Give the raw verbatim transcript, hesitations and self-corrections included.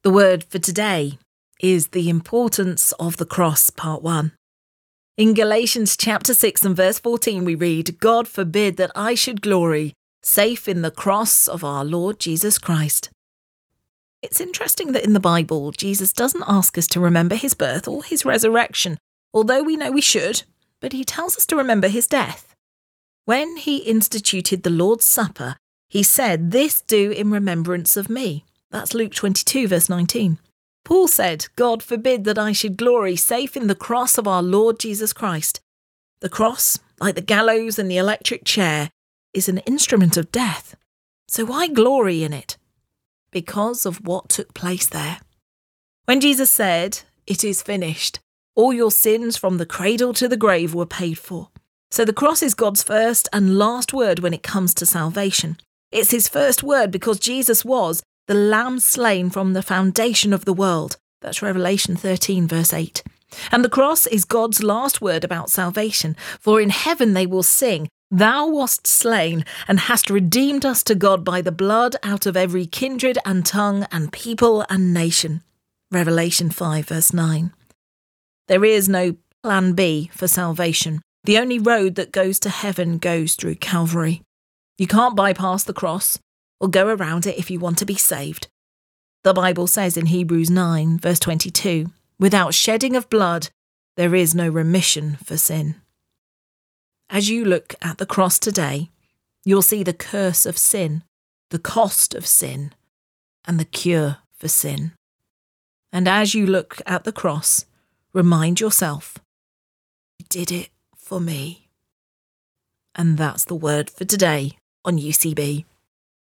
The word for today is the importance of the cross, part one. In Galatians chapter six and verse fourteen we read, God forbid that I should glory, safe in the cross of our Lord Jesus Christ. It's interesting that in the Bible, Jesus doesn't ask us to remember his birth or his resurrection, although we know we should, but he tells us to remember his death. When he instituted the Lord's Supper, he said, "This do in remembrance of me." That's Luke twenty-two, verse nineteen. Paul said, God forbid that I should glory, safe in the cross of our Lord Jesus Christ. The cross, like the gallows and the electric chair, is an instrument of death. So why glory in it? Because of what took place there. When Jesus said, "It is finished," all your sins from the cradle to the grave were paid for. So the cross is God's first and last word when it comes to salvation. It's his first word because Jesus was the Lamb slain from the foundation of the world. That's Revelation thirteen, verse eight. And the cross is God's last word about salvation. For in heaven they will sing, "Thou wast slain, and hast redeemed us to God by the blood out of every kindred and tongue and people and nation." Revelation five, verse nine. There is no plan B for salvation. The only road that goes to heaven goes through Calvary. You can't bypass the cross or go around it if you want to be saved. The Bible says in Hebrews nine, verse twenty-two, "Without shedding of blood, there is no remission for sin." As you look at the cross today, you'll see the curse of sin, the cost of sin, and the cure for sin. And as you look at the cross, remind yourself, "You did it for me." And that's the word for today on U C B.